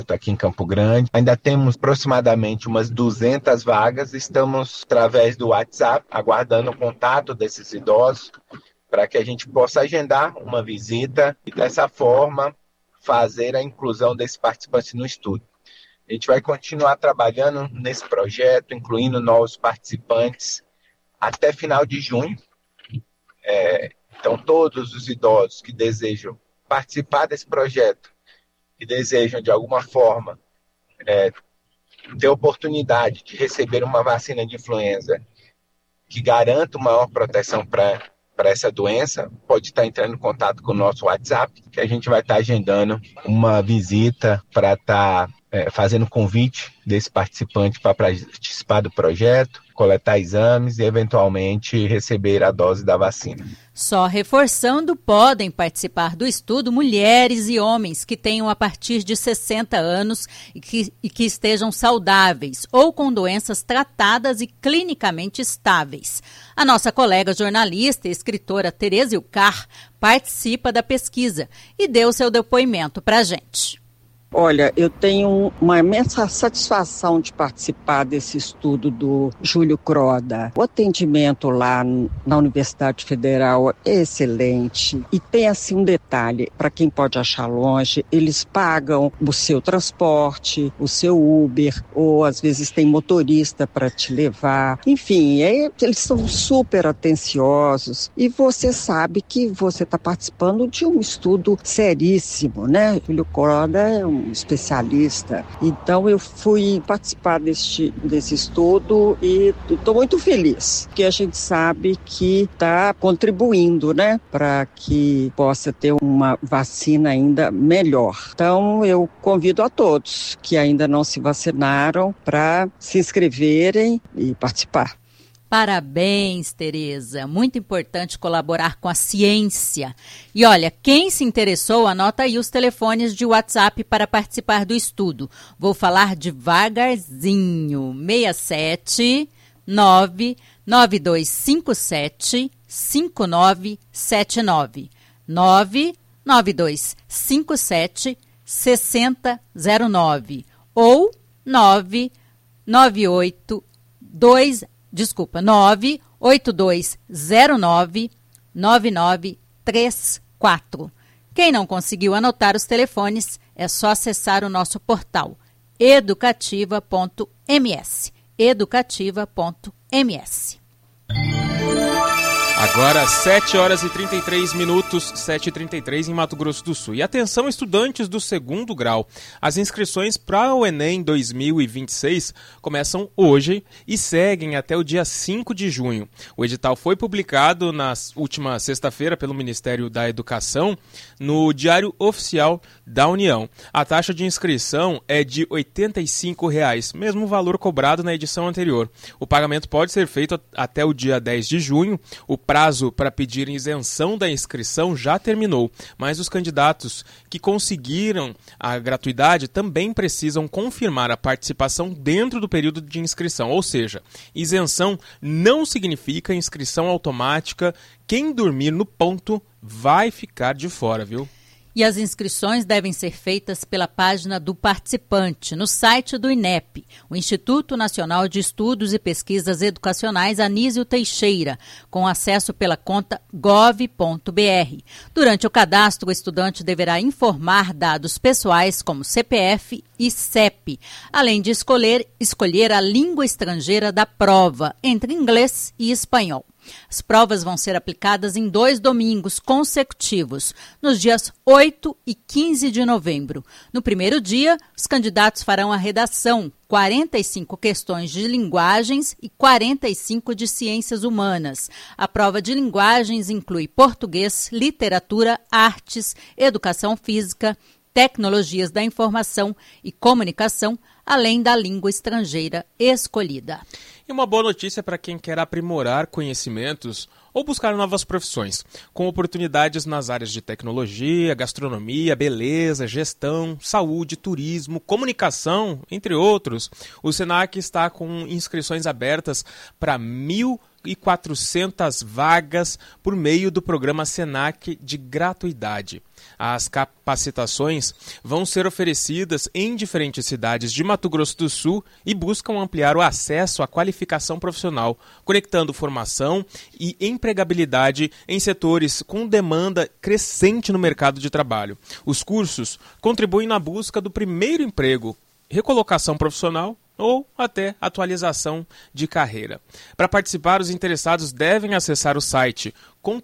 aqui em Campo Grande. Ainda temos aproximadamente umas 200 vagas. Estamos, através do WhatsApp, aguardando o contato desses idosos para que a gente possa agendar uma visita e, dessa forma, fazer a inclusão desses participantes no estudo. A gente vai continuar trabalhando nesse projeto, incluindo novos participantes, até final de junho. Então, todos os idosos que desejam participar desse projeto, que desejam, de alguma forma, ter oportunidade de receber uma vacina de influenza que garanta maior proteção para essa doença, pode estar entrando em contato com o nosso WhatsApp, que a gente vai estar agendando uma visita para estar fazendo convite desse participante para participar do projeto, coletar exames e, eventualmente, receber a dose da vacina. Só reforçando, podem participar do estudo mulheres e homens que tenham a partir de 60 anos e que estejam saudáveis ou com doenças tratadas e clinicamente estáveis. A nossa colega jornalista e escritora Tereza Ilcar participa da pesquisa e deu seu depoimento para a gente. Olha, eu tenho uma imensa satisfação de participar desse estudo do Júlio Croda. O atendimento lá na Universidade Federal é excelente. E tem assim um detalhe, para quem pode achar longe, eles pagam o seu transporte, o seu Uber, ou às vezes tem motorista para te levar. Enfim, eles são super atenciosos e você sabe que você está participando de um estudo seríssimo, né? Júlio Croda é um especialista. Então eu fui participar desse estudo e estou muito feliz, porque a gente sabe que está contribuindo, né, para que possa ter uma vacina ainda melhor. Então eu convido a todos que ainda não se vacinaram para se inscreverem e participar. Parabéns, Tereza. Muito importante colaborar com a ciência. E olha, quem se interessou, anota aí os telefones de WhatsApp para participar do estudo. Vou falar devagarzinho. 67 99257 5979. 99257 6009 ou 98209-9934. Quem não conseguiu anotar os telefones, é só acessar o nosso portal educativa.ms. educativa.ms. Agora, 7 horas e 33 minutos, 7h33 em Mato Grosso do Sul. E atenção, estudantes do segundo grau. As inscrições para o Enem 2026 começam hoje e seguem até o dia 5 de junho. O edital foi publicado na última sexta-feira pelo Ministério da Educação no Diário Oficial da União. A taxa de inscrição é de R$ 85,00, mesmo valor cobrado na edição anterior. O pagamento pode ser feito até o dia 10 de junho. O prazo para pedir isenção da inscrição já terminou, mas os candidatos que conseguiram a gratuidade também precisam confirmar a participação dentro do período de inscrição, ou seja, isenção não significa inscrição automática. Quem dormir no ponto vai ficar de fora, viu? E as inscrições devem ser feitas pela página do participante, no site do INEP, o Instituto Nacional de Estudos e Pesquisas Educacionais Anísio Teixeira, com acesso pela conta gov.br. Durante o cadastro, o estudante deverá informar dados pessoais como CPF e CEP, além de escolher a língua estrangeira da prova, entre inglês e espanhol. As provas vão ser aplicadas em 2 domingos consecutivos, nos dias 8 e 15 de novembro. No primeiro dia, os candidatos farão a redação, 45 questões de linguagens e 45 de ciências humanas. A prova de linguagens inclui português, literatura, artes, educação física, tecnologias da informação e comunicação, além da língua estrangeira escolhida. E uma boa notícia para quem quer aprimorar conhecimentos ou buscar novas profissões, com oportunidades nas áreas de tecnologia, gastronomia, beleza, gestão, saúde, turismo, comunicação, entre outros. O Senac está com inscrições abertas para 1.000 1.400 vagas por meio do programa Senac de gratuidade. As capacitações vão ser oferecidas em diferentes cidades de Mato Grosso do Sul e buscam ampliar o acesso à qualificação profissional, conectando formação e empregabilidade em setores com demanda crescente no mercado de trabalho. Os cursos contribuem na busca do primeiro emprego, recolocação profissional ou até atualização de carreira. Para participar, os interessados devem acessar o site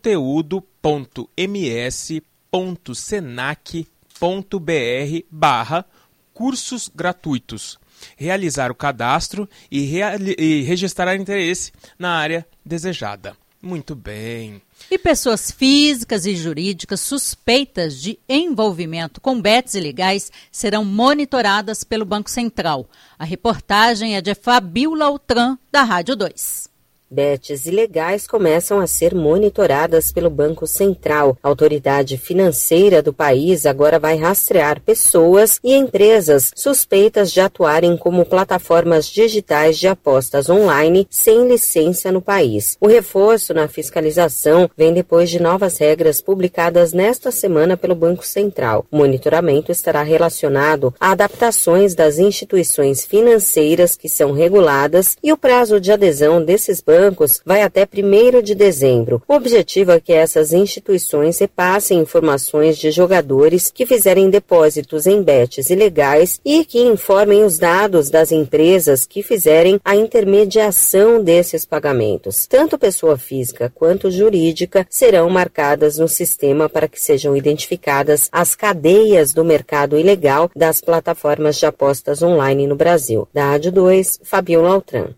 conteúdo.ms.senac.br/cursos gratuitos, realizar o cadastro e registrar interesse na área desejada. Muito bem. E pessoas físicas e jurídicas suspeitas de envolvimento com bets ilegais serão monitoradas pelo Banco Central. A reportagem é de Fabiola Altran, da Rádio 2. Bets ilegais começam a ser monitoradas pelo Banco Central. A autoridade financeira do país agora vai rastrear pessoas e empresas suspeitas de atuarem como plataformas digitais de apostas online sem licença no país. O reforço na fiscalização vem depois de novas regras publicadas nesta semana pelo Banco Central. O monitoramento estará relacionado a adaptações das instituições financeiras que são reguladas e o prazo de adesão desses bancos vai até 1º de dezembro. O objetivo é que essas instituições repassem informações de jogadores que fizerem depósitos em bets ilegais e que informem os dados das empresas que fizerem a intermediação desses pagamentos. Tanto pessoa física quanto jurídica serão marcadas no sistema para que sejam identificadas as cadeias do mercado ilegal das plataformas de apostas online no Brasil. Da Rádio 2, Fabiola Altran.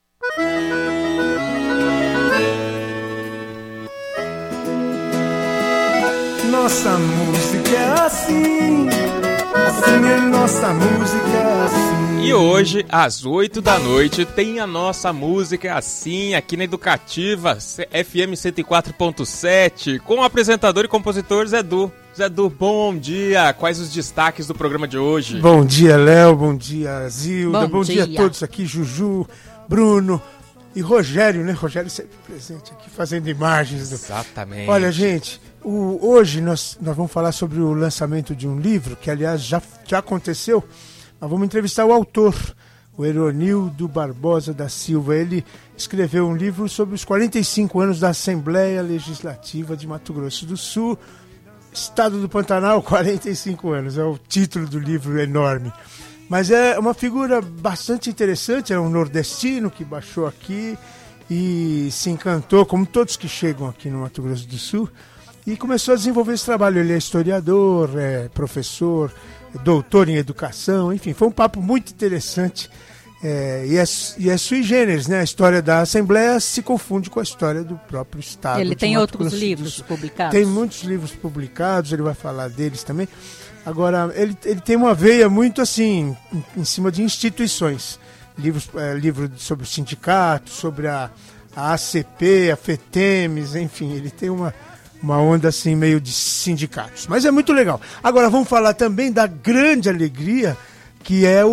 Nossa música é assim é nossa música assim. E hoje, às 8 da noite, tem a nossa música assim, aqui na Educativa FM 104.7, com o apresentador e compositor Zé Du. Zé Du, bom dia. Quais os destaques do programa de hoje? Bom dia, Léo. Bom dia, Zilda. Bom dia a todos aqui, Juju, Bruno e Rogério, né? Rogério sempre presente aqui, fazendo imagens. Exatamente. Olha, gente, hoje nós vamos falar sobre o lançamento de um livro, que aliás já aconteceu. Nós vamos entrevistar o autor, o Eronildo Barbosa da Silva. Ele escreveu um livro sobre os 45 anos da Assembleia Legislativa de Mato Grosso do Sul, Estado do Pantanal, 45 anos. É o título do livro enorme. Mas é uma figura bastante interessante, é um nordestino que baixou aqui e se encantou, como todos que chegam aqui no Mato Grosso do Sul, e começou a desenvolver esse trabalho. Ele é historiador, é professor, é doutor em educação, enfim, foi um papo muito interessante. E é sui generis, né? A história da Assembleia se confunde com a história do próprio Estado. Ele tem outros livros publicados? Tem muitos livros publicados, ele vai falar deles também. Agora, ele tem uma veia muito assim, em cima de instituições. Livro sobre o sindicato, sobre a ACP, a FETEMES, enfim, ele tem uma onda assim meio de sindicatos. Mas é muito legal. Agora, vamos falar também da grande alegria que é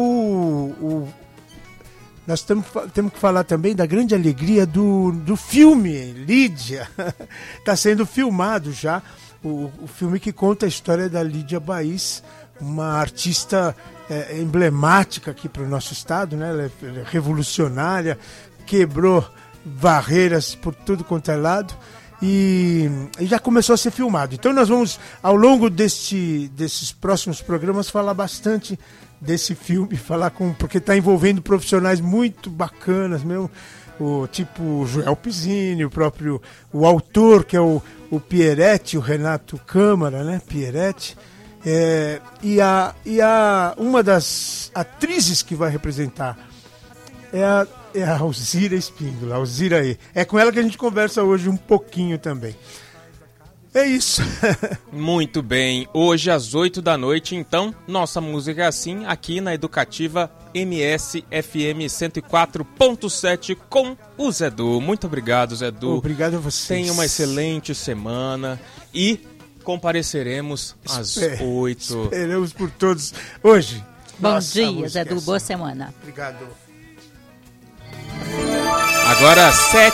nós temos que falar também da grande alegria do filme Lídia. Está sendo filmado já. O filme que conta a história da Lídia Baiz, uma artista emblemática aqui para o nosso estado, né? Ela é revolucionária, quebrou barreiras por tudo quanto é lado e já começou a ser filmado. Então nós vamos, ao longo desses próximos programas, falar bastante desse filme, porque está envolvendo profissionais muito bacanas mesmo, tipo Joel Pizzini, o autor, que é o Pieretti, o Renato Câmara, né? Pieretti. E uma das atrizes que vai representar é a Alzira Espíndola, Alzira E. É com ela que a gente conversa hoje um pouquinho também. É isso. Muito bem. Hoje às 8 da noite, então, nossa música é assim, aqui na Educativa MS FM 104.7 com o Zé Du. Muito obrigado, Zé Du. Obrigado a vocês. Tenha uma excelente semana e compareceremos às 8. Esperamos por todos hoje. Bom dia, Zé Du. Boa semana. Obrigado. Agora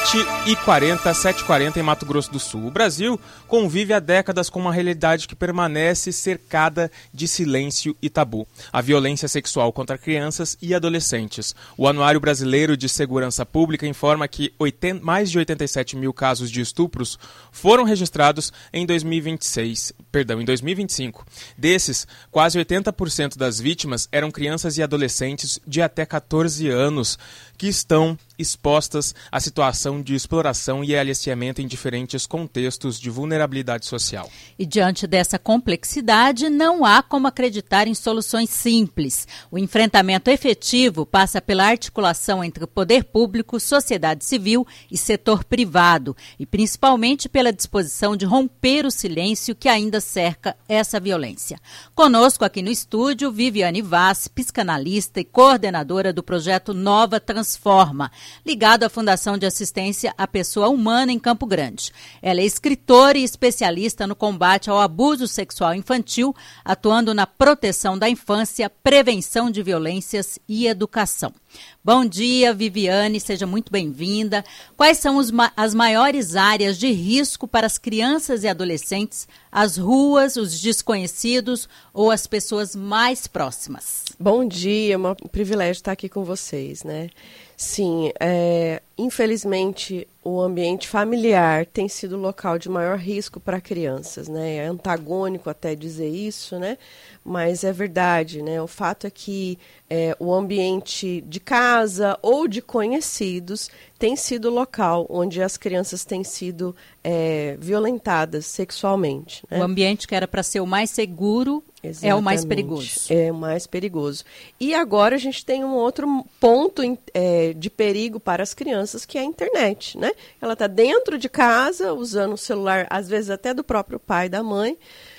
7h40 em Mato Grosso do Sul. O Brasil convive há décadas com uma realidade que permanece cercada de silêncio e tabu. A violência sexual contra crianças e adolescentes. O Anuário Brasileiro de Segurança Pública informa que mais de 87 mil casos de estupros foram registrados em 2025. Desses, quase 80% das vítimas eram crianças e adolescentes de até 14 anos que estão expostas à situação de exploração e aliciamento em diferentes contextos de vulnerabilidade social. E diante dessa complexidade, não há como acreditar em soluções simples. O enfrentamento efetivo passa pela articulação entre o poder público, sociedade civil e setor privado, e principalmente pela disposição de romper o silêncio que ainda cerca essa violência. Conosco aqui no estúdio, Viviane Vaz, psicanalista e coordenadora do projeto Nova Transforma, ligado à Fundação de Assistência à Pessoa Humana em Campo Grande. Ela é escritora e especialista no combate ao abuso sexual infantil, atuando na proteção da infância, prevenção de violências e educação. Bom dia, Viviane, seja muito bem-vinda. Quais são as maiores áreas de risco para as crianças e adolescentes, as ruas, os desconhecidos ou as pessoas mais próximas? Bom dia, é um privilégio estar aqui com vocês, né? Sim, infelizmente o ambiente familiar tem sido o local de maior risco para crianças, né? É antagônico até dizer isso, né? Mas é verdade, né? O fato é que o ambiente de casa ou de conhecidos tem sido o local onde as crianças têm sido violentadas sexualmente, né? O ambiente que era para ser o mais seguro é o mais perigoso. É o mais perigoso. E agora a gente tem um outro ponto de perigo para as crianças, que é a internet, né? Ela está dentro de casa, usando o celular, às vezes até do próprio pai e da mãe,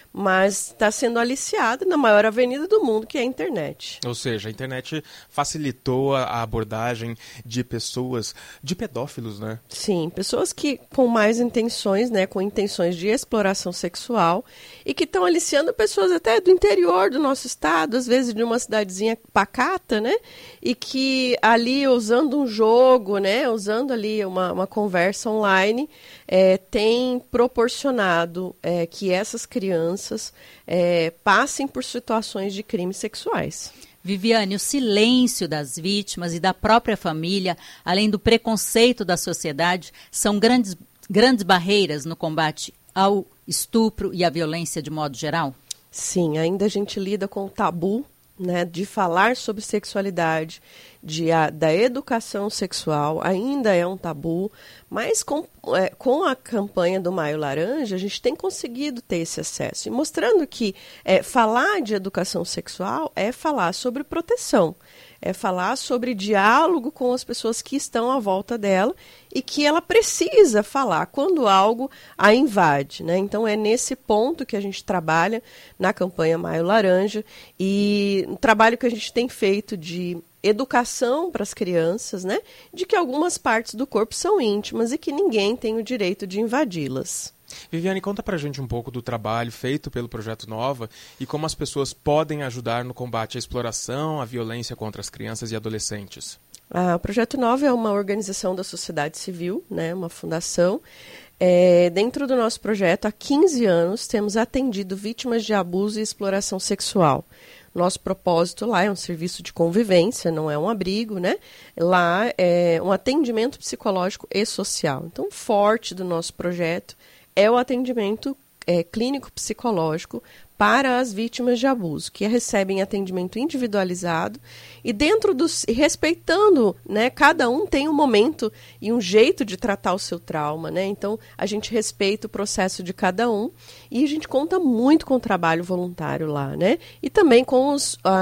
mas está sendo aliciada na maior avenida do mundo, que é a internet. Ou seja, a internet facilitou a abordagem de pessoas, de pedófilos, né? Sim, pessoas que com mais intenções, né, com intenções de exploração sexual e que estão aliciando pessoas até do interior do nosso estado, às vezes de uma cidadezinha pacata, né? E que ali, usando um jogo, né, usando ali uma conversa online, tem proporcionado que essas crianças passem por situações de crimes sexuais. Viviane, o silêncio das vítimas e da própria família, além do preconceito da sociedade, são grandes barreiras no combate ao estupro e à violência de modo geral? Sim, ainda a gente lida com o tabu, né, de falar sobre sexualidade, da educação sexual, ainda é um tabu, mas com a campanha do Maio Laranja, a gente tem conseguido ter esse acesso, e mostrando que falar de educação sexual é falar sobre proteção, é falar sobre diálogo com as pessoas que estão à volta dela e que ela precisa falar quando algo a invade, né? Então é nesse ponto que a gente trabalha na campanha Maio Laranja, e um trabalho que a gente tem feito de educação para as crianças, né, de que algumas partes do corpo são íntimas e que ninguém tem o direito de invadi-las. Viviane, conta pra gente um pouco do trabalho feito pelo Projeto Nova e como as pessoas podem ajudar no combate à exploração, à violência contra as crianças e adolescentes. O Projeto Nova é uma organização da sociedade civil, né, uma fundação. Dentro do nosso projeto, há 15 anos, temos atendido vítimas de abuso e exploração sexual. Nosso propósito lá é um serviço de convivência, não é um abrigo, né? Lá é um atendimento psicológico e social. Então, o forte do nosso projeto é o atendimento clínico-psicológico para as vítimas de abuso, que recebem atendimento individualizado e respeitando, né, cada um tem um momento e um jeito de tratar o seu trauma, né? Então, a gente respeita o processo de cada um e a gente conta muito com o trabalho voluntário lá, né? E também com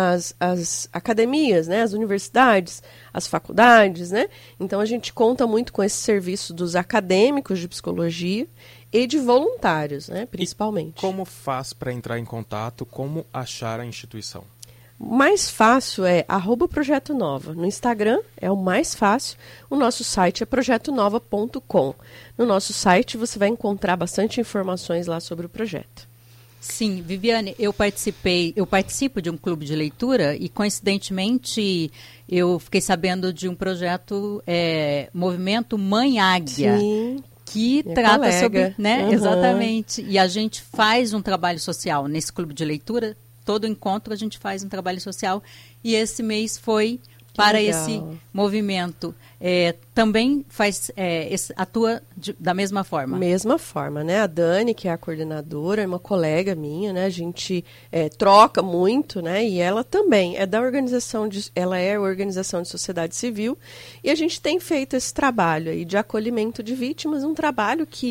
as academias, né, as universidades, as faculdades, né? Então, a gente conta muito com esse serviço dos acadêmicos de psicologia e de voluntários, né, principalmente. E como faz para entrar em contato? Como achar a instituição? O mais fácil é @Projeto Nova. No Instagram é o mais fácil. O nosso site é projetonova.com. No nosso site você vai encontrar bastante informações lá sobre o projeto. Sim, Viviane, eu participo de um clube de leitura e, coincidentemente, eu fiquei sabendo de um projeto, Movimento Mãe Águia. Sim. Que Minha trata colega. sobre, né? Uhum. Exatamente. E a gente faz um trabalho social nesse clube de leitura. Todo encontro a gente faz um trabalho social. E esse mês foi para esse movimento. Também atua da mesma forma? Mesma forma, né? A Dani, que é a coordenadora, é uma colega minha, né? A gente troca muito, né? E ela também é da organização ela é a organização de sociedade civil, e a gente tem feito esse trabalho aí de acolhimento de vítimas, um trabalho que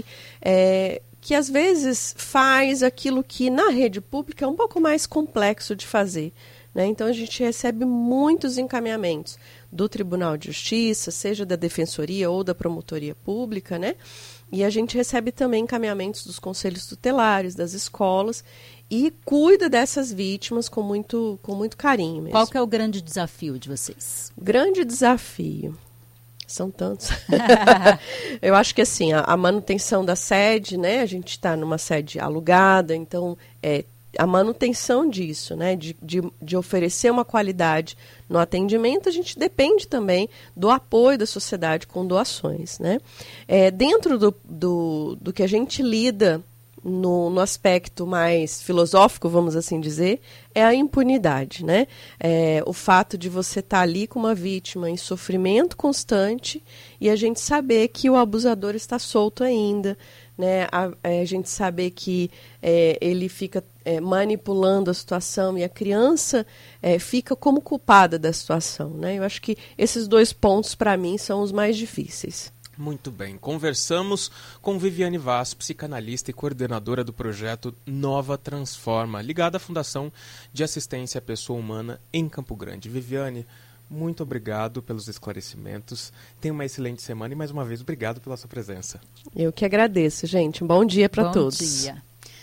às vezes faz aquilo que na rede pública é um pouco mais complexo de fazer. Então, a gente recebe muitos encaminhamentos do Tribunal de Justiça, seja da Defensoria ou da Promotoria Pública, né? E a gente recebe também encaminhamentos dos conselhos tutelares, das escolas, e cuida dessas vítimas com muito carinho mesmo. Qual que é o grande desafio de vocês? Grande desafio. São tantos. Eu acho que assim, a manutenção da sede, né? A gente está numa sede alugada, então a manutenção disso, né, de oferecer uma qualidade no atendimento, a gente depende também do apoio da sociedade com doações, né? Dentro do que a gente lida no aspecto mais filosófico, vamos assim dizer, é a impunidade, né? O fato de você estar ali com uma vítima em sofrimento constante e a gente saber que o abusador está solto ainda, né? A gente saber que ele fica manipulando a situação e a criança fica como culpada da situação, né? Eu acho que esses 2 pontos, para mim, são os mais difíceis. Muito bem. Conversamos com Viviane Vaz, psicanalista e coordenadora do projeto Nova Transforma, ligada à Fundação de Assistência à Pessoa Humana em Campo Grande. Viviane, muito obrigado pelos esclarecimentos. Tenha uma excelente semana e, mais uma vez, obrigado pela sua presença. Eu que agradeço, gente. Um bom dia para todos. Bom dia.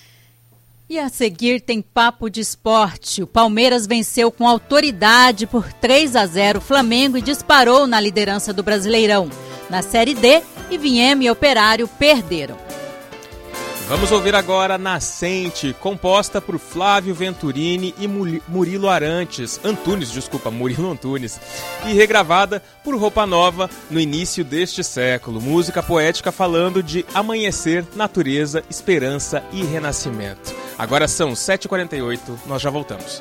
E a seguir tem Papo de Esporte. O Palmeiras venceu com autoridade por 3-0 o Flamengo e disparou na liderança do Brasileirão. Na Série D, Ivinhema e Operário perderam. Vamos ouvir agora Nascente, composta por Flávio Venturini e Murilo Antunes, e regravada por Roupa Nova no início deste século. Música poética falando de amanhecer, natureza, esperança e renascimento. Agora são 7h48, nós já voltamos.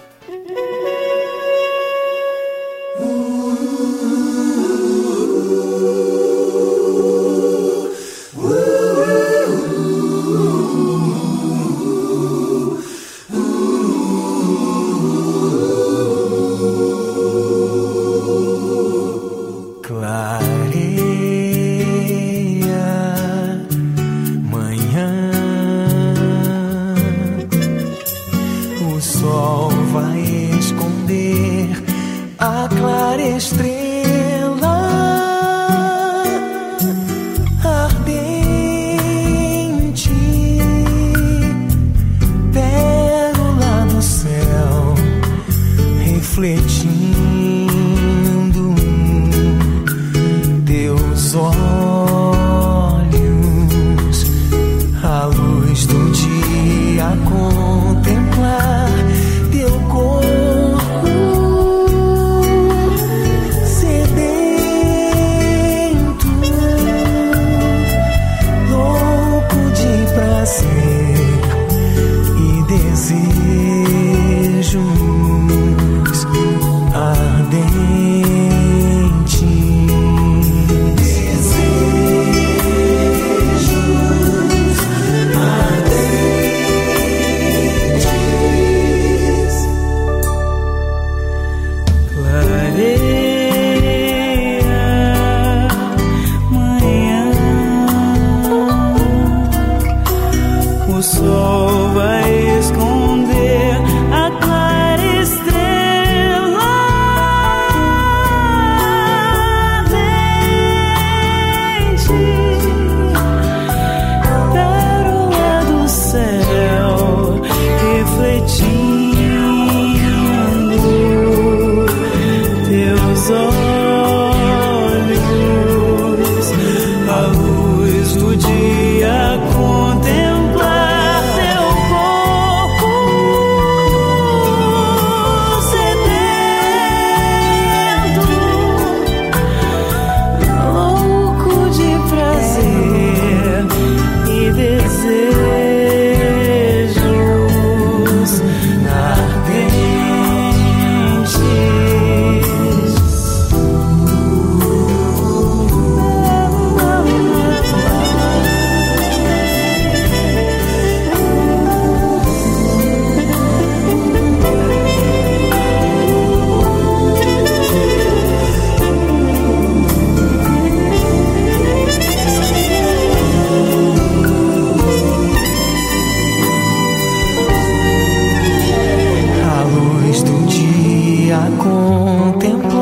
Desejos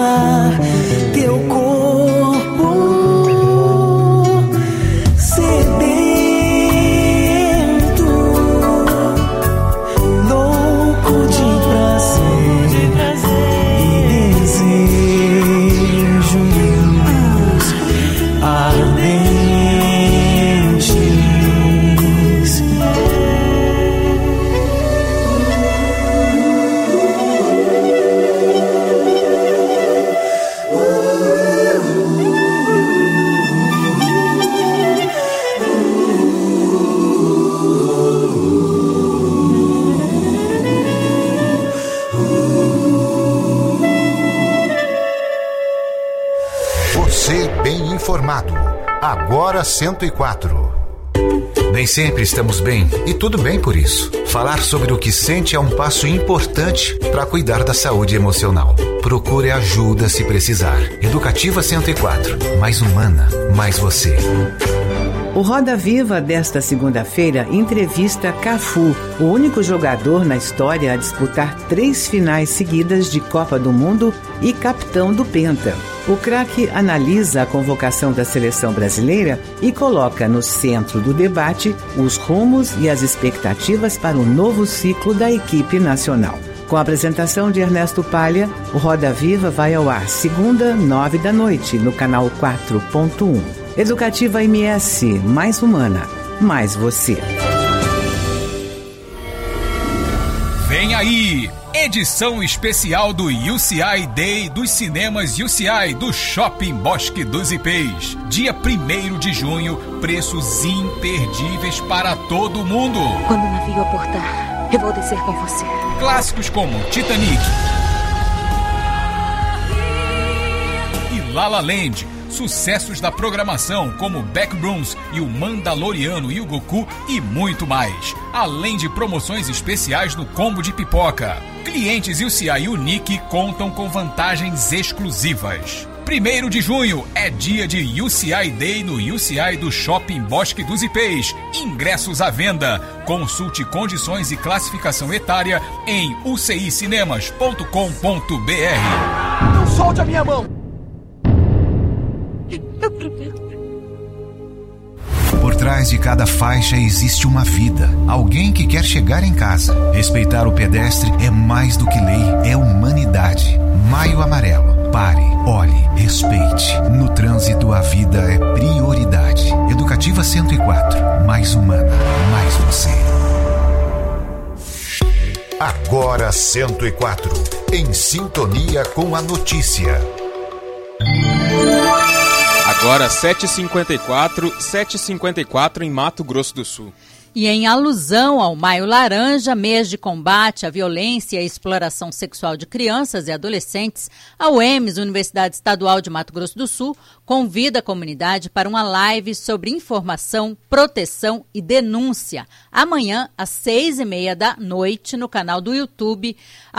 congelar teu corpo sedento, louco de prazer e desejos ardentes. Informado. Agora 104. Nem sempre estamos bem e tudo bem por isso. Falar sobre o que sente é um passo importante para cuidar da saúde emocional. Procure ajuda se precisar. Educativa 104. Mais humana, mais você. O Roda Viva desta segunda-feira entrevista Cafu, o único jogador na história a disputar 3 finais seguidas de Copa do Mundo e capitão do Penta. O craque analisa a convocação da seleção brasileira e coloca no centro do debate os rumos e as expectativas para o novo ciclo da equipe nacional. Com a apresentação de Ernesto Palha, o Roda Viva vai ao ar segunda, 9 da noite, no canal 4.1. Educativa MS, mais humana, mais você. Vem aí! Edição especial do UCI Day dos cinemas UCI do Shopping Bosque dos Ipês. Dia 1º de junho, preços imperdíveis para todo mundo. Quando o navio aportar, eu vou descer com você. Clássicos como Titanic e La La Land. Sucessos da programação como Backrooms e o Mandaloriano e o Goku e muito mais. Além de promoções especiais no combo de pipoca. Clientes UCI Unique contam com vantagens exclusivas. 1º de junho é dia de UCI Day no UCI do Shopping Bosque dos Ipês. Ingressos à venda. Consulte condições e classificação etária em ucicinemas.com.br. Não solte a minha mão! Por trás de cada faixa existe uma vida. Alguém que quer chegar em casa. Respeitar o pedestre é mais do que lei, é humanidade. Maio Amarelo. Pare, olhe, respeite. No trânsito, a vida é prioridade. Educativa 104. Mais humana, mais você. Agora 104. Em sintonia com a notícia. Agora 7h54 em Mato Grosso do Sul. E em alusão ao Maio Laranja, mês de combate à violência e à exploração sexual de crianças e adolescentes, a UEMS, Universidade Estadual de Mato Grosso do Sul, convida a comunidade para uma live sobre informação, proteção e denúncia, amanhã às 6h30 da noite no canal do YouTube,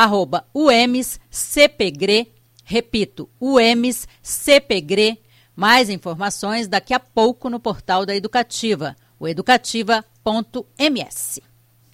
@UEMSCPGRE, repito, UEMSCPGRE. Mais informações daqui a pouco no portal da Educativa, o educativa.ms.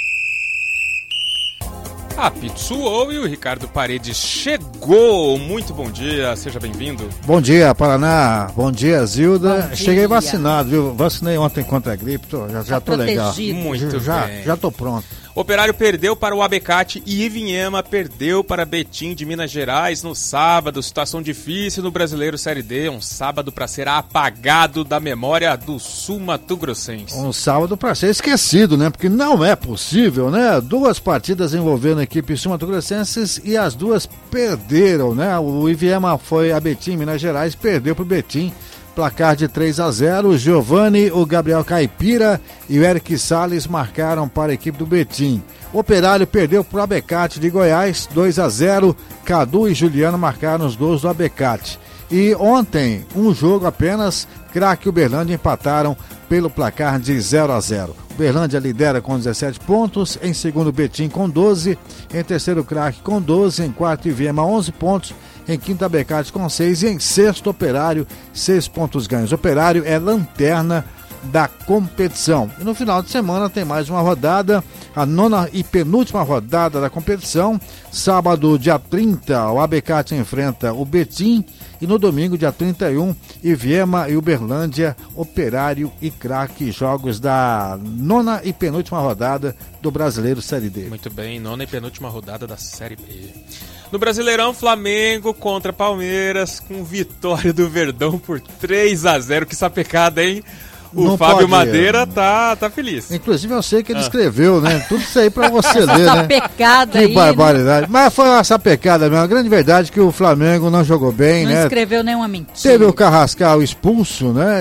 A Pitsuou e o Ricardo Paredes chegou. Muito bom dia, seja bem-vindo. Bom dia, Paraná. Bom dia, Zilda. Bom dia. Cheguei vacinado, viu? Vacinei ontem contra a gripe, já tô legal. Muito bem. Já tô pronto. Operário perdeu para o Abecate e Ivinhema perdeu para Betim de Minas Gerais no sábado. Situação difícil no Brasileiro Série D. Um sábado para ser apagado da memória do sul-mato-grossense. Um sábado para ser esquecido, né? Porque não é possível, né? 2 partidas envolvendo a equipe sul-mato-grossenses e as 2 perderam, né? O Ivinhema foi a Betim, Minas Gerais, perdeu para o Betim. Placar de 3-0, o Giovani, o Gabriel Caipira e o Eric Salles marcaram para a equipe do Betim. O Operário perdeu para o Abecate de Goiás, 2-0, Cadu e Juliano marcaram os gols do Abecate. E ontem, um jogo apenas, Craque e Uberlândia empataram pelo placar de 0-0. Uberlândia lidera com 17 pontos, em segundo Betim com 12, em terceiro Craque com 12, em quarto Ivinhema 11 pontos, em quinto Abecate com 6 e em sexto Operário, 6 pontos ganhos. Operário é lanterna da competição. E no final de semana tem mais uma rodada, a 9ª e penúltima rodada da competição. Sábado, dia 30, o Abecate enfrenta o Betim. E no domingo, dia 31, Iviema e Uberlândia, Operário e Craque, jogos da 9ª e penúltima rodada do Brasileiro Série D. Muito bem, 9ª e penúltima rodada da Série B. No Brasileirão, Flamengo contra Palmeiras, com vitória do Verdão por 3-0. Que sapecada, hein? O Fábio Madeira tá feliz. Inclusive eu sei que ele escreveu, né? Tudo isso aí pra você ler, né? Sapecada que aí, barbaridade. Né? Mas foi uma sapecada mesmo. A grande verdade é que o Flamengo não jogou bem, não né? Não escreveu nenhuma mentira. Teve o Carrascal expulso, né?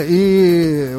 E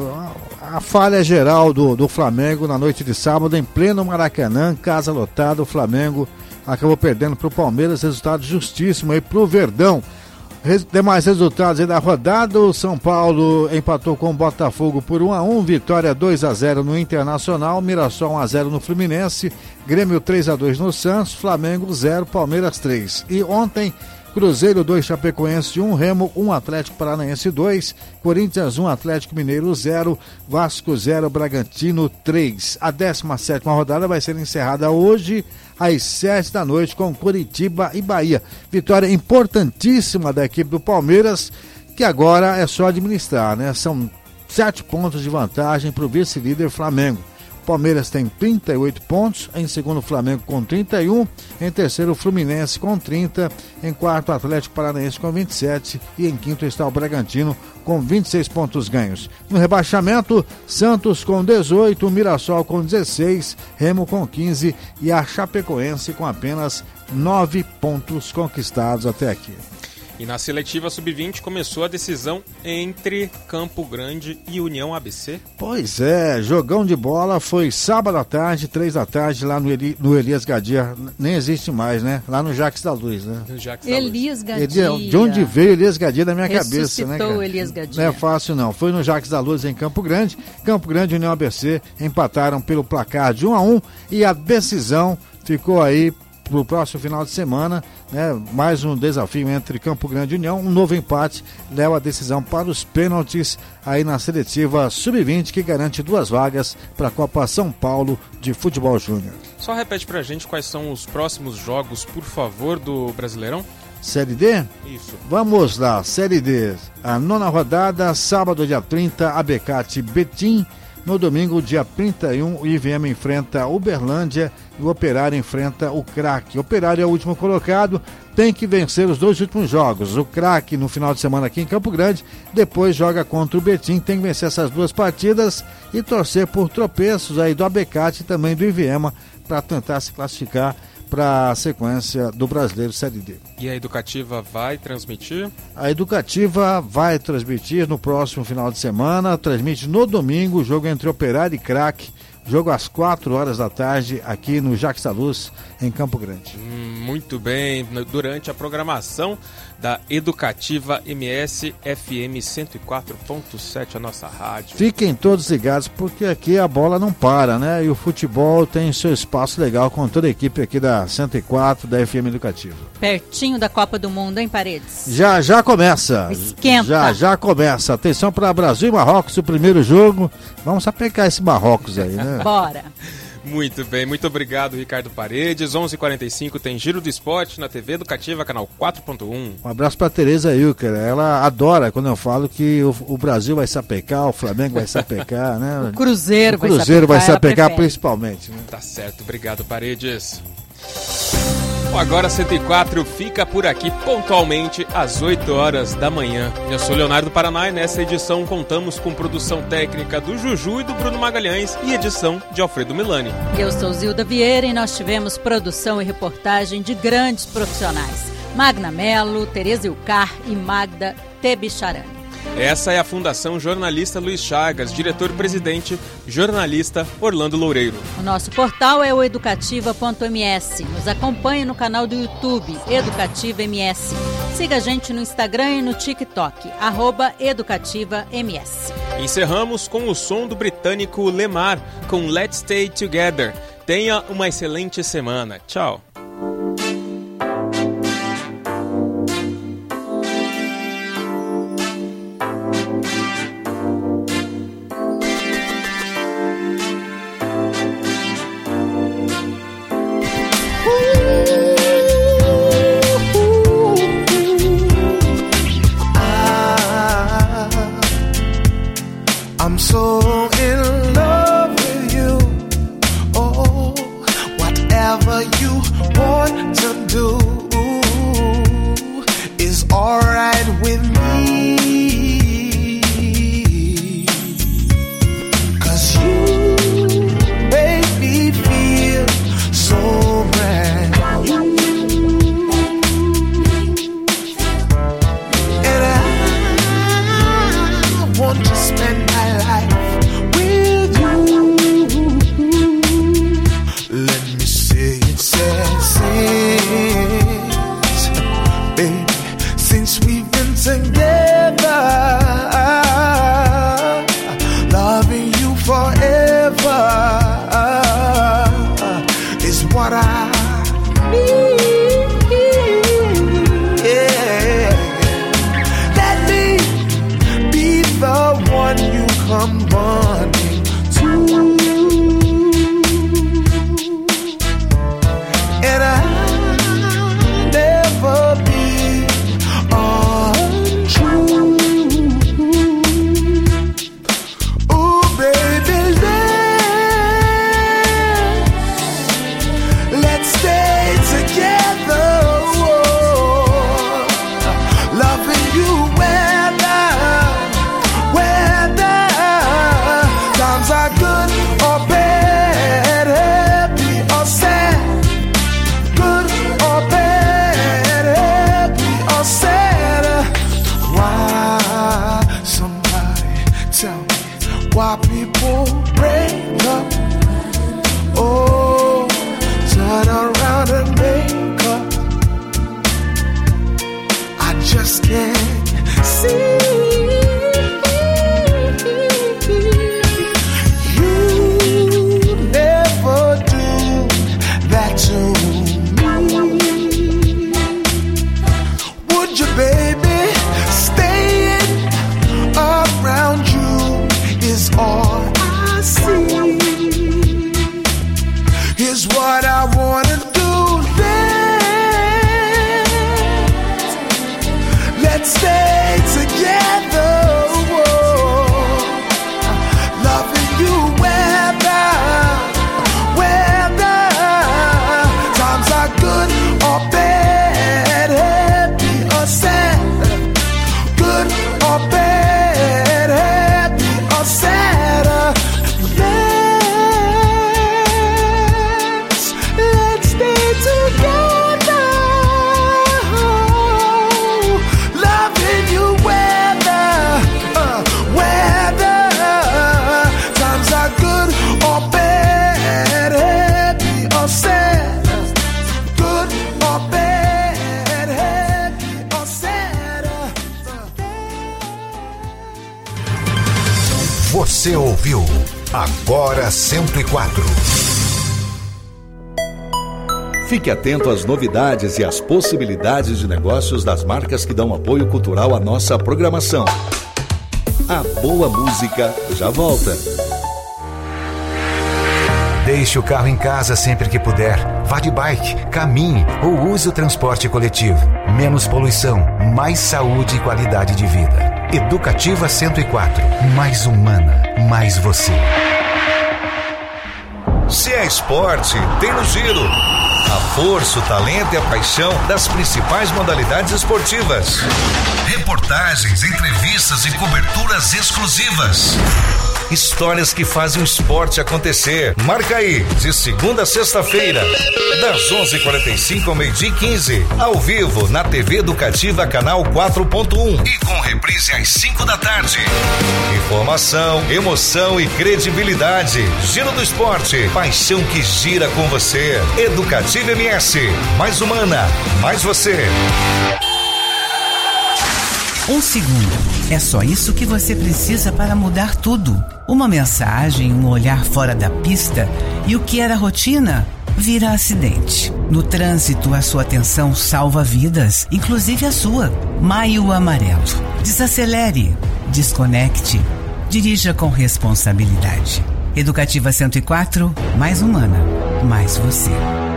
a falha geral do Flamengo na noite de sábado, em pleno Maracanã, casa lotada, o Flamengo acabou perdendo pro Palmeiras, resultado justíssimo aí pro Verdão. Demais resultados aí da rodada: o São Paulo empatou com o Botafogo por 1-1, Vitória 2-0 no Internacional, Mirassol 1-0 no Fluminense, Grêmio 3-2 no Santos, Flamengo 0, Palmeiras 3. E ontem, Cruzeiro 2, Chapecoense 1, Remo 1, Atlético Paranaense 2, Corinthians 1, Atlético Mineiro 0, Vasco 0, Bragantino 3. A 17ª rodada vai ser encerrada hoje às 7 da noite com Curitiba e Bahia. Vitória importantíssima da equipe do Palmeiras, que agora é só administrar, né? São 7 pontos de vantagem para o vice-líder Flamengo. Palmeiras tem 38 pontos, em segundo Flamengo com 31, em terceiro Fluminense com 30, em quarto Atlético Paranaense com 27 e em quinto está o Bragantino com 26 pontos ganhos. No rebaixamento, Santos com 18, Mirassol com 16, Remo com 15 e a Chapecoense com apenas 9 pontos conquistados até aqui. E na seletiva sub-20 começou a decisão entre Campo Grande e União ABC. Pois é, jogão de bola, foi sábado à tarde, 3 da tarde, lá no Elias Gadia. Nem existe mais, né? Lá no Jacques da Luz, né? Elias Gadia. De onde veio Elias Gadia da minha cabeça, né? Ressuscitou Elias Gadia. Não é fácil não, foi no Jacques da Luz em Campo Grande e União ABC empataram pelo placar de 1-1 e a decisão ficou aí para o próximo final de semana, né? Mais um desafio entre Campo Grande e União, um novo empate leva a decisão para os pênaltis aí na seletiva sub-20, que garante 2 vagas para a Copa São Paulo de Futebol Júnior. Só repete pra gente quais são os próximos jogos, por favor, do Brasileirão. Série D? Isso. Vamos lá, Série D, a 9ª rodada, sábado dia 30, Abecate Betim. No domingo, dia 31, o IVM enfrenta Uberlândia e o Operário enfrenta o Craque. O Operário é o último colocado, tem que vencer os 2 últimos jogos. O Craque no final de semana aqui em Campo Grande, depois joga contra o Betim, tem que vencer essas 2 partidas e torcer por tropeços aí do Abecate e também do IVM para tentar se classificar para a sequência do Brasileiro Série D. E a Educativa vai transmitir? A Educativa vai transmitir no próximo final de semana, transmite no domingo o jogo entre Operário e Craque, jogo às 4 horas da tarde aqui no Jacques da Luz, em Campo Grande. Muito bem, durante a programação da Educativa MS FM 104.7, a nossa rádio. Fiquem todos ligados, porque aqui a bola não para, né? E o futebol tem seu espaço legal com toda a equipe aqui da 104, da FM Educativa. Pertinho da Copa do Mundo, hein, Paredes? Já começa. Esquenta. Já começa. Atenção para Brasil e Marrocos, o primeiro jogo. Vamos apecar esse Marrocos aí, né? Bora. Muito bem, muito obrigado, Ricardo Paredes. 11h45 tem Giro do Esporte na TV Educativa, canal 4.1. Um abraço para Tereza Ilker, ela adora quando eu falo que o Brasil vai sapecar, o Flamengo vai sapecar, né? O Cruzeiro vai sapecar principalmente, né? Tá certo, obrigado, Paredes. Agora 104 fica por aqui pontualmente às 8 horas da manhã. Eu sou Leonardo Paraná e nessa edição contamos com produção técnica do Juju e do Bruno Magalhães e edição de Alfredo Milani. Eu sou Zilda Vieira e nós tivemos produção e reportagem de grandes profissionais. Magna Mello, Tereza Ilcar e Magda Tebicharani. Essa é a Fundação Jornalista Luiz Chagas, diretor-presidente, jornalista Orlando Loureiro. O nosso portal é o educativa.ms. Nos acompanhe no canal do YouTube, Educativa MS. Siga a gente no Instagram e no TikTok, @EducativaMS. Encerramos com o som do britânico Lemar, com Let's Stay Together. Tenha uma excelente semana. Tchau. alright with me. 'Cause you make me feel so brand new. And I want to spend my life with you. Let me say it says, baby, since we've been together, loving you forever is what I need. Yeah. Let me be the one you come running to. And I'll never be untrue. Ooh, baby, let's stay together. Whoa. Loving you whether times are good or bad, happy or sad. Good or bad, happy or sad. Why, somebody tell me why people break up? Oh, turn around and make up. I just can't see. You never do that to me. Would you, baby? Staying around you is all I see. Here's what I wanna do then. Let's stay together. Whoa. Loving you whether times are good or bad, happy or sad. Good or bad, happy or sad. Let's stay together. Loving you whether times are good or bad, happy or sad. Good or bad, happy or sad. Você ouviu Agora 104. Fique atento às novidades e às possibilidades de negócios das marcas que dão apoio cultural à nossa programação. A boa música já volta. Deixe o carro em casa sempre que puder. Vá de bike, caminhe ou use o transporte coletivo. Menos poluição, mais saúde e qualidade de vida. Educativa 104. Mais humana, mais você. Se é esporte, tem no Giro. A força, o talento e a paixão das principais modalidades esportivas. Reportagens, entrevistas e coberturas exclusivas. Histórias que fazem o esporte acontecer. Marca aí, de segunda a sexta-feira, das 11h45 ao 12h15, ao vivo na TV Educativa Canal 4.1 e com reprise às 5 da tarde. Informação, emoção e credibilidade. Giro do Esporte, paixão que gira com você. Educativa MS, mais humana, mais você. Um segundo. É só isso que você precisa para mudar tudo. Uma mensagem, um olhar fora da pista e o que era rotina vira acidente. No trânsito, a sua atenção salva vidas, inclusive a sua. Maio Amarelo. Desacelere, desconecte, dirija com responsabilidade. Educativa 104, mais humana, mais você.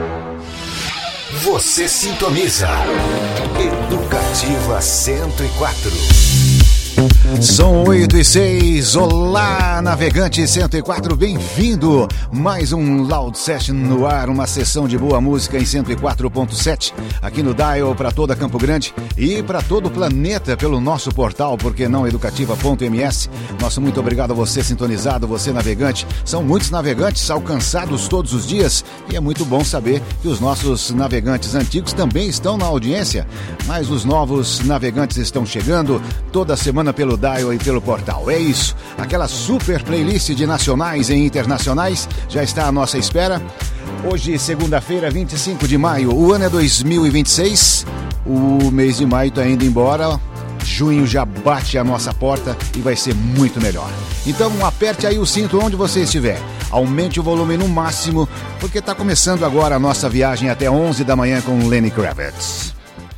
Você sintoniza Educativa 104. São 8h06, olá navegante 104, bem-vindo, mais um Loud Session no ar, uma sessão de boa música em 104.7, aqui no Dial para toda Campo Grande e para todo o planeta pelo nosso portal, porque não educativa.ms. Nosso muito obrigado a você sintonizado, você navegante. São muitos navegantes alcançados todos os dias e é muito bom saber que os nossos navegantes antigos também estão na audiência, mas os novos navegantes estão chegando toda semana pelo Dial e pelo portal. É isso, aquela super playlist de nacionais e internacionais já está à nossa espera. Hoje, segunda-feira, 25 de maio, o ano é 2026, o mês de maio está indo embora, junho já bate a nossa porta e vai ser muito melhor. Então aperte aí o cinto onde você estiver, aumente o volume no máximo, porque está começando agora a nossa viagem até 11 da manhã com Lenny Kravitz.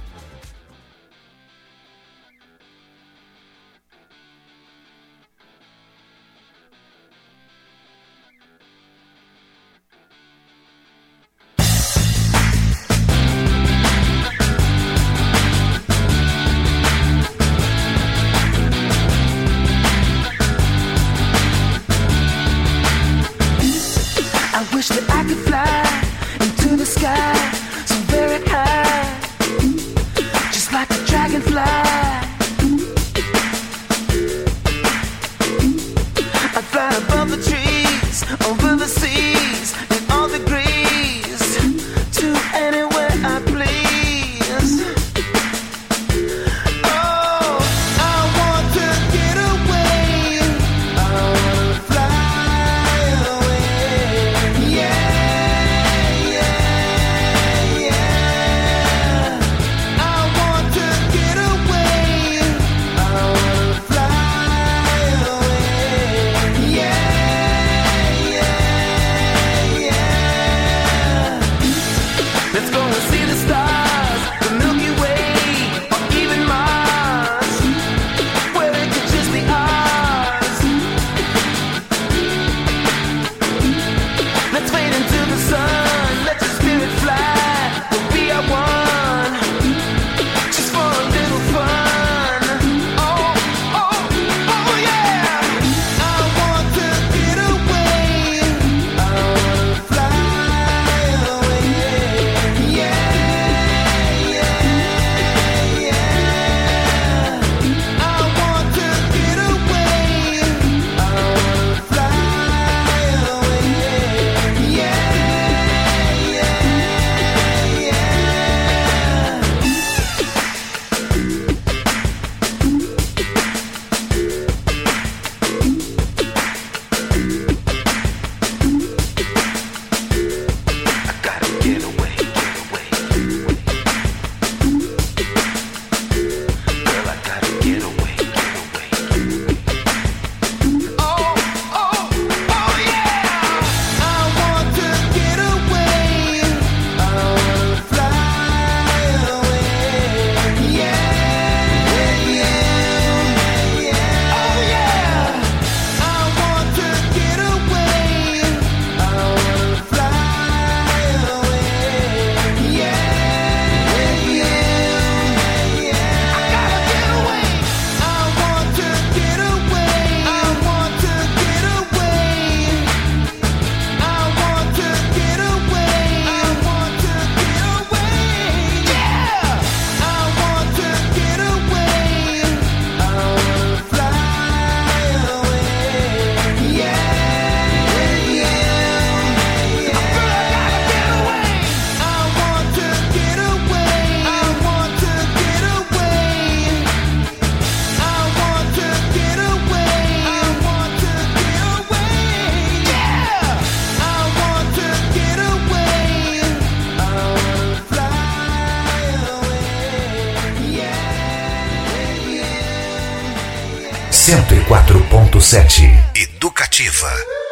Educativa.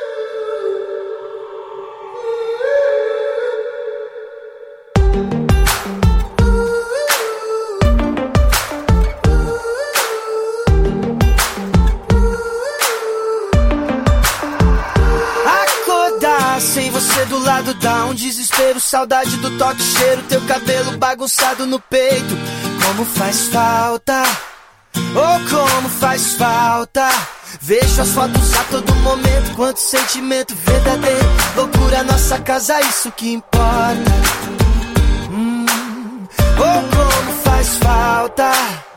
Acordar sem você do lado dá um desespero, saudade do toque, cheiro, teu cabelo bagunçado no peito, como faz falta. Oh, como faz falta. Vejo as fotos a todo momento, quanto sentimento verdadeiro. Loucura, nossa casa, isso que importa. Oh, como faz falta.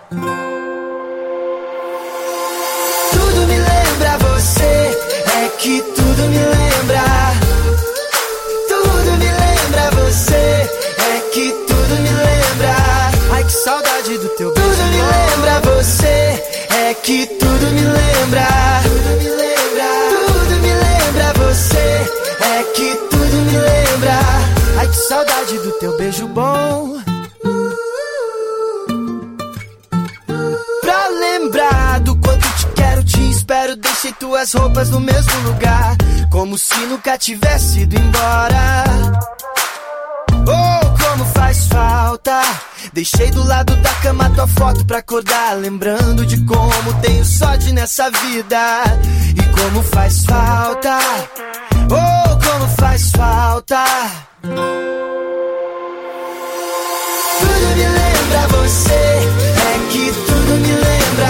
Tudo me lembra você, é que tudo me lembra. Tudo me lembra você, é que tudo me lembra. Ai, que saudade do teu beijo. Tudo me lembra você, é que tudo me lembra. Tudo me lembra, tudo me lembra você, é que tudo me lembra. Ai, que saudade do teu beijo bom. Pra lembrar do quanto te quero, te espero. Deixei tuas roupas no mesmo lugar, como se nunca tivesse ido embora. Oh, como faz falta. Deixei do lado da cama tua foto pra acordar, lembrando de como tenho sorte nessa vida. E como faz falta. Oh, como faz falta. Tudo me lembra você, é que tudo me lembra.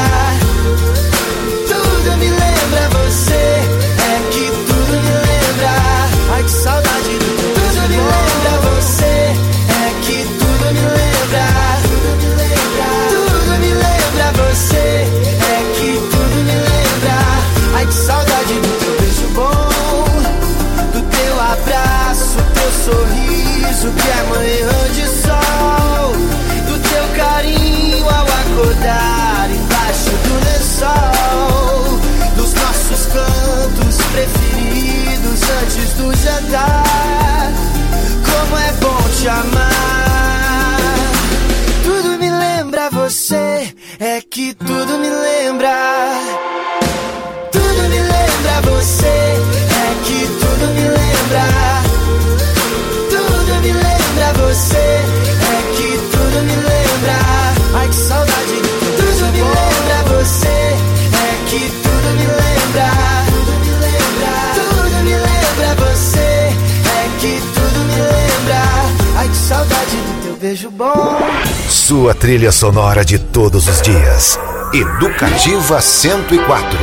Tudo me lembra você, é que tudo me lembra. Ai, que saudade do teu beijo. Tudo me lembra você, é que tudo me lembra. Tudo me lembra, tudo me lembra você, é que tudo me lembra. Ai, que saudade do teu beijo bom, do teu abraço, teu sorriso que é manhã de sol, do teu carinho ao acordar embaixo do lençol, dos nossos cantos preferidos antes do jantar. Como é bom te amar. Tudo me lembra você, é que tudo me lembra. Tudo me lembra você, é que tudo me lembra. Tudo me lembra você, é que tudo me lembra. Ai, que saudade. Tudo me lembra você, é que tudo me lembra. Tudo me lembra, tudo me lembra você, é que tudo me lembra. Ai, que saudade do teu beijo bom. Sua trilha sonora de todos os dias. Educativa 104.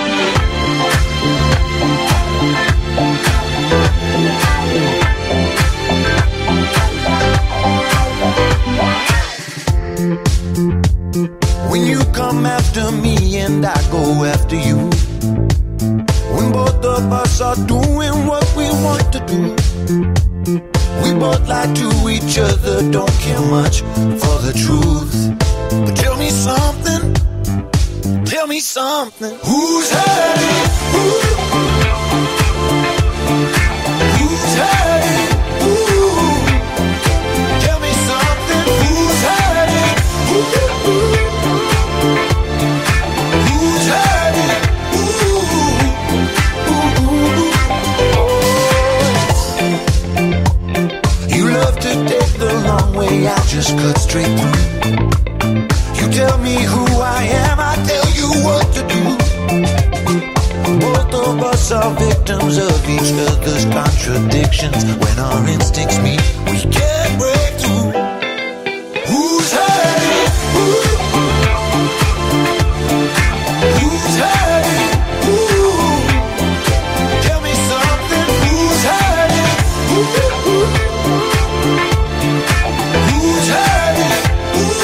When you come after me and I go after you, when both of us are doing what we want to do, we both lie to each other, don't care much for the truth. But tell me something, tell me something. Who's hurting? Who's hurting? Tell me something. Who's hurting? Who's hurting? You love to take the long way, I just cut straight through. You tell me who I am, I tell you what to do. Both of us are victims of each other's contradictions. When our instincts meet, we can't break through. Who's hurting? Who's hurting? Tell me something. Who's hurting? Who's hurting? Who's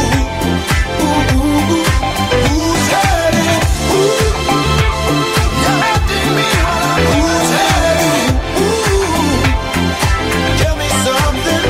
hurting? You're asking me who's hurting? Tell me something.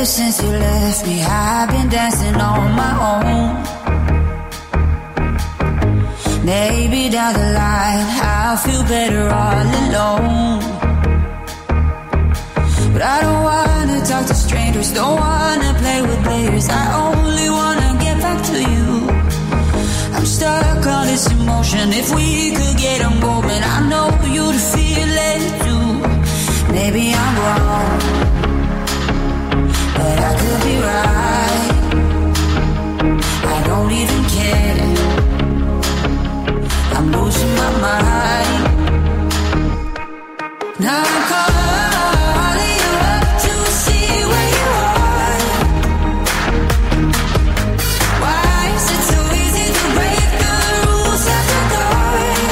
Ever since you left me, I've been dancing on my own. Maybe down the line I'll feel better all alone. But I don't wanna talk to strangers, don't wanna play with players. I only wanna get back to you. I'm stuck on this emotion. If we could get a moment, I know you'd feel it too. Maybe I'm wrong, but I could be right. I don't even care. I'm losing my mind. Now I'm calling you up to see where you are. Why is it so easy to break the rules after dark?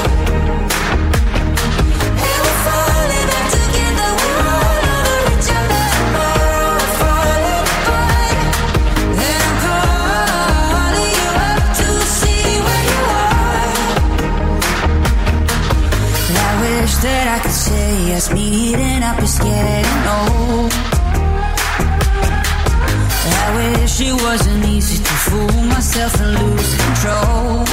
And we're falling back together, we're all over each other. We're falling apart. And I'm calling you up to see where you are. I wish that I could say yes, meeting up is getting old. I wish it wasn't easy to fool myself and lose control.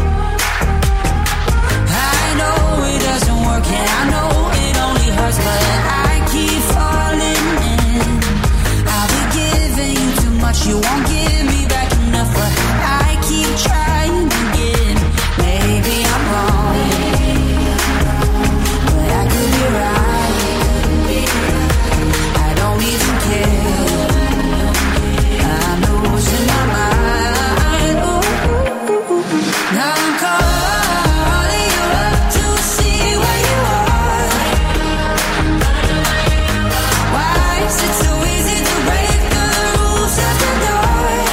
I know it doesn't work and I know it only hurts, but I keep falling in. I'll be giving you too much, you won't give me back enough, but I keep trying again. Maybe I'm wrong, but I could be right. I don't even care. I'm losing my mind. Ooh. Now I'm calling you up to see where you are. Why is it so easy to break the rules after dark?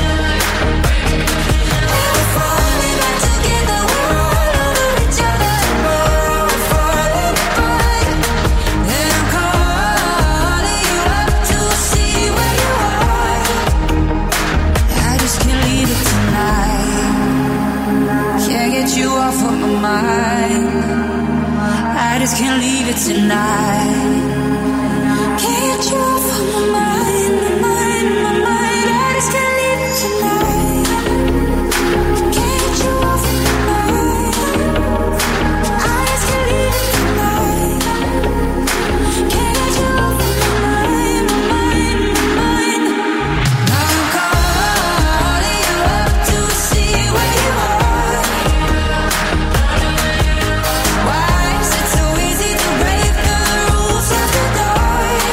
And we're falling back together, we're all over each other. We're falling apart. And I'm calling you up to see where you are. I just can't leave it tonight. Can't get you off of my mind. I just can't leave it tonight. Can't get you off of my mind, my mind. I just can't leave it tonight. Can't get you off of my mind. I just can't leave it tonight. Can't get you off of my mind, my mind. Now I'm calling you up to see where you are. Why is it so easy to break the rules after dark?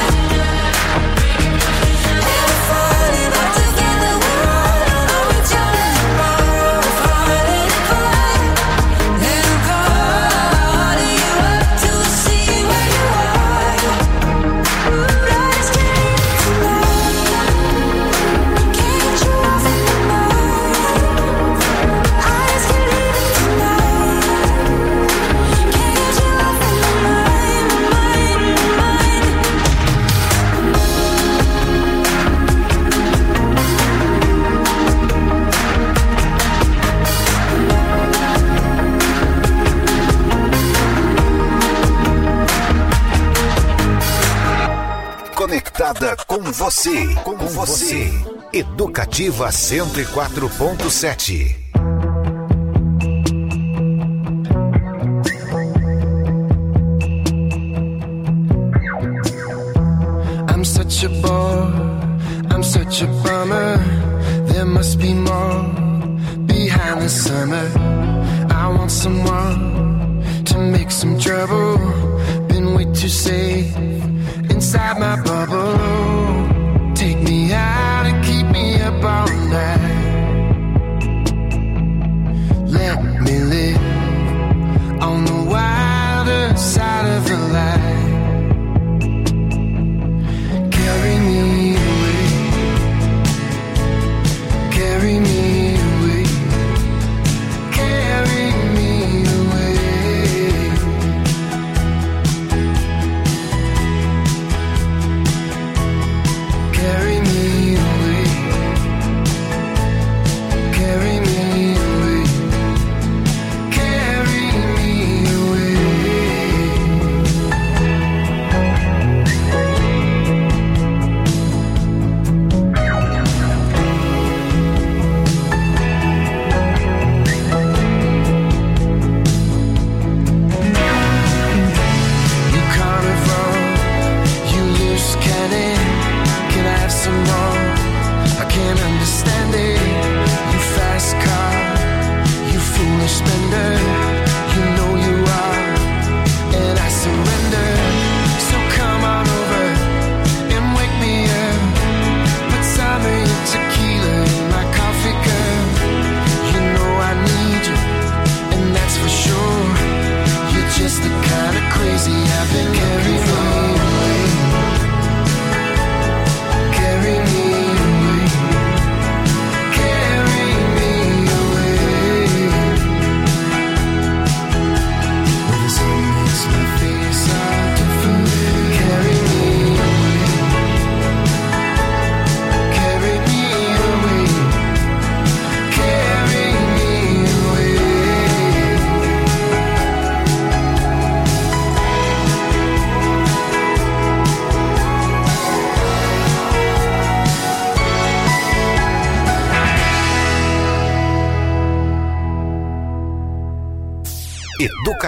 And we're falling back together, we're all over each other. We're falling apart. And I'm calling you up to see where you are. I just can't leave it tonight. Can't get you off of my mind. I just can't leave it tonight. Can't get you off of my mind, my mind. Conectada com você. Educativa 104.7. I'm such a bore, I'm such a bummer. There must be more behind the summer. I want someone to make some trouble. Been way too safe inside my bubble. Take me out and keep me up all night. Let me live on the wilder side of the light. Carry me away, carry me away, carry me away.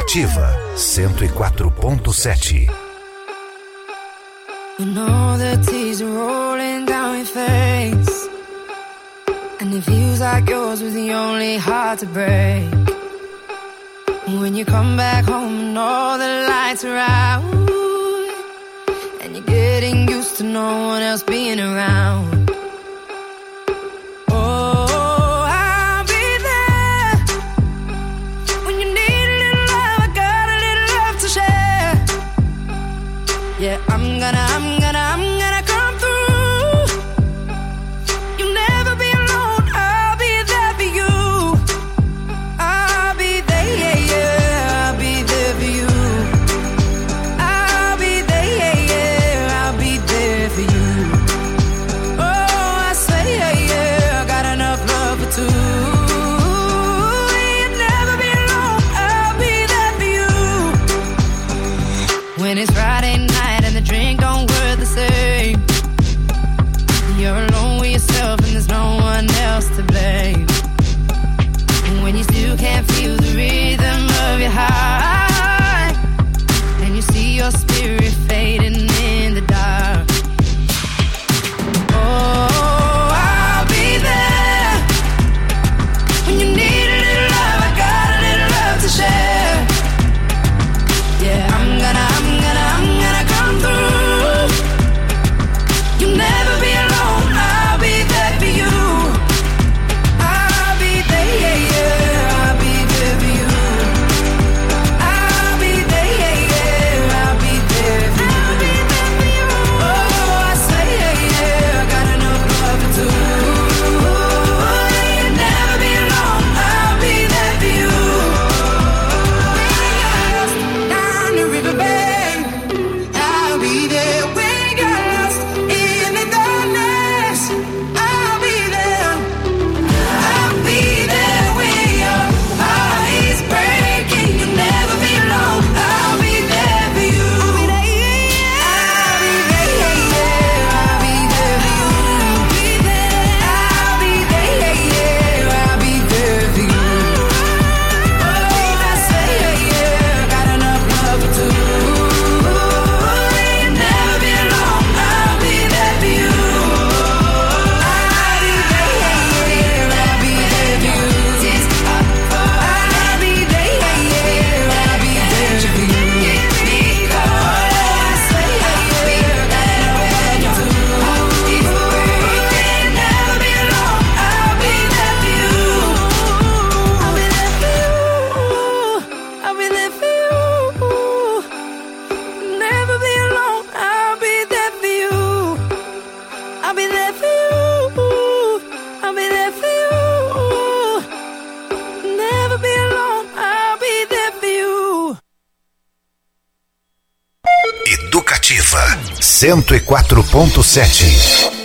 Educativa 104.7. You know the tears are rolling down your face, and it feels like yours was the only heart to break. When you come back home and all the lights are out, and you're getting used to no one else being around. Oh, I'll be there when you need a little love. I got a little love to share. Yeah, I'm gonna come through. You'll never be alone. I'll be there for you. I'll be there, yeah, yeah. I'll be there for you. I'll be there, yeah, yeah. I'll be there for you. Oh, I say, yeah, yeah. I got enough love for two. You'll never be alone. I'll be there for you. When it's Friday night and the drink don't work the same, you're alone with yourself and there's no one else to blame. And when you still can't feel the rhythm of your heart, and you see your spirit fading in the dark. Oh, I'll be there when you need a little love. I got a little love to share. Yeah, I'm gonna come through. You'll never be alone. I'll be there for you. I'll be there, yeah, yeah. I'll be there for you. I'll be there, yeah, yeah. I'll be there for you. Oh, I say, yeah, yeah. I got enough love for two. You'll never be alone. I'll be there for you. Down the riverbank, I'll be there. When you got lost in the darkness, I'll be there. I'll be there when your heart is breaking. You'll never be alone. I'll be there for you. I'll be there, yeah. I'll be there for you. I'll be there, yeah, yeah. I'll be there for you. Oh, I say, yeah, yeah. Got enough love for two. You'll never be alone. I'll be there for you. I'll be there, yeah, yeah. I'll be there for you. I'll be there, yeah, yeah. I'll be there for you. Oh, I say, yeah, yeah. Got enough love for two. You'll never be alone. I'll be there for you. I'll be there for you. I'll be there for you. Never be alone. I'll be there for you. I'll be there for you. I'll be there for you. Never be alone. I'll be there for you. Educativa 104.7.